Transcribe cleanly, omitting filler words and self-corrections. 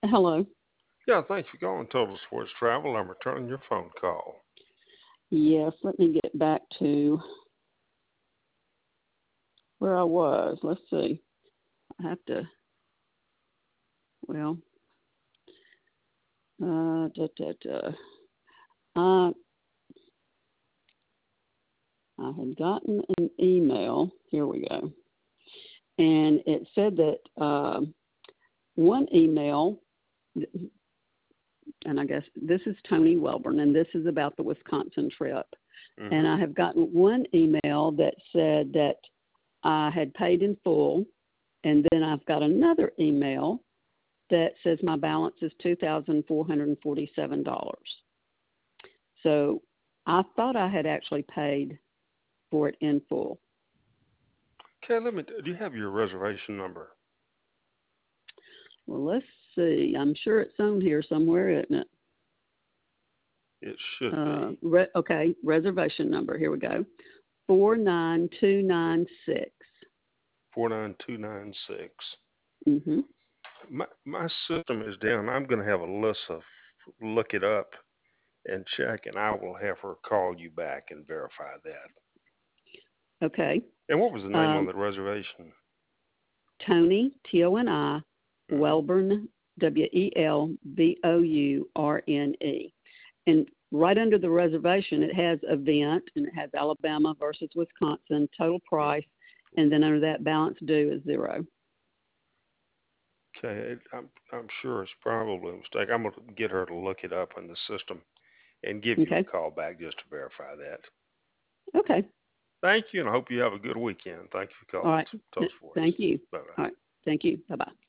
Hello. Yeah, thanks for calling Total Sports Travel. I'm returning your phone call. Yes, let me get back to where I was. Let's see. I have to, well, da, da, da. I, I had gotten an email. Here we go. And it said that one email, and I guess this is Tony Welburn, and this is about the Wisconsin trip. And Mm-hmm. I have gotten one email that said that I had paid in full, and then I've got another email that says my balance is $2,447. So I thought I had actually paid for it in full. Okay, do you have your reservation number? Well, let's see. I'm sure it's on here somewhere, isn't it? It should be. Okay, reservation number. Here we go. 49296. 49296. Mm-hmm. My system is down. I'm going to have Alyssa look it up and check, and I will have her call you back and verify that. Okay. And what was the name on Um, the reservation? Tony, Toni, Mm-hmm. Welburn, Welbourne. And right under the reservation, it has event, and it has Alabama versus Wisconsin, total price, and then under that, balance due is zero. Okay, I'm sure it's probably a mistake. I'm going to get her to look it up in the system and give you a Okay. call back just to verify that. Okay. Thank you, and I hope you have a good weekend. Thank you for All calling right. Toast Sports. Thank you. Bye bye. All right. Thank you. Bye bye.